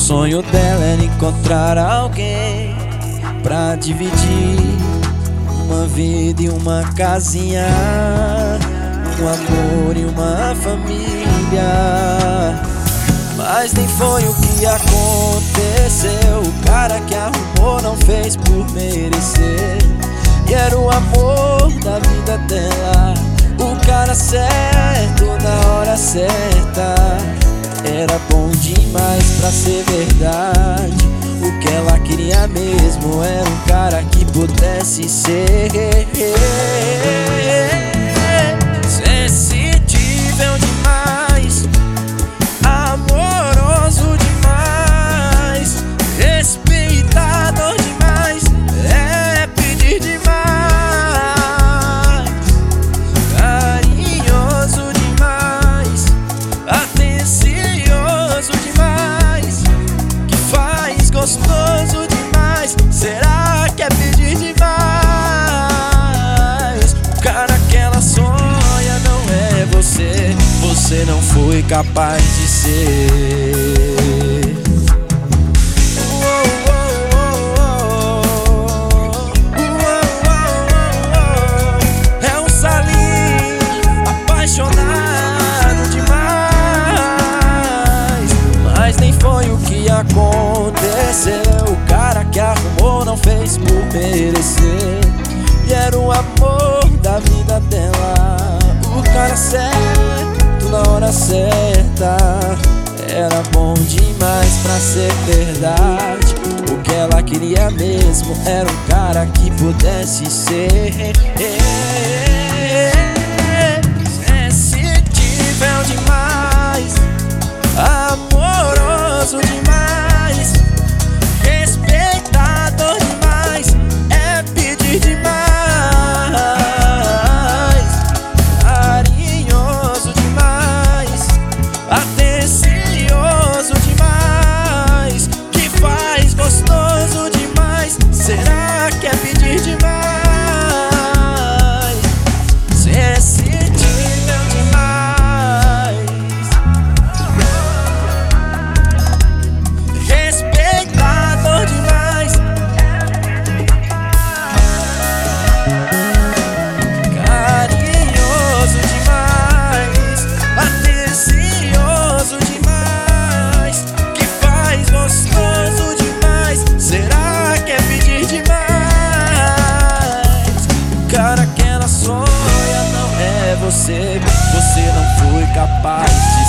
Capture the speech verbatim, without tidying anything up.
sonho dela era encontrar alguém pra dividir uma vida e uma casinha, um amor e uma família. Mas nem foi o que aconteceu. O cara que arrumou não fez por merecer, e era o amor da vida dela, o cara certo na hora certa. Era bom demais pra ser verdade. O que ela queria mesmo era um cara que pudesse ser sensível demais, amoroso demais, respeitador demais, é pedir demais, carinhoso demais, atencioso demais, que faz gostoso demais. Será que é pedir demais? O cara que ela sonha não é você, você não foi capaz de ser. É um Salim apaixonado demais, mas nem foi o que aconteceu. O cara que arrumou não fez por merecer, e era o amor da vida dela, o cara certo na hora certa. Era bom demais pra ser verdade. O que ela queria mesmo era um cara que pudesse ser sensível demais, amoroso demais, respeitador demais, é pedir demais, carinhoso demais, atencioso demais, que faz gostoso demais. Será que é pedir demais? Sensível demais, respeitador demais, carinhoso demais, atencioso demais, que faz gostoso demais. Será que é pedir demais? O cara que ela sonha não é você, você não foi capaz de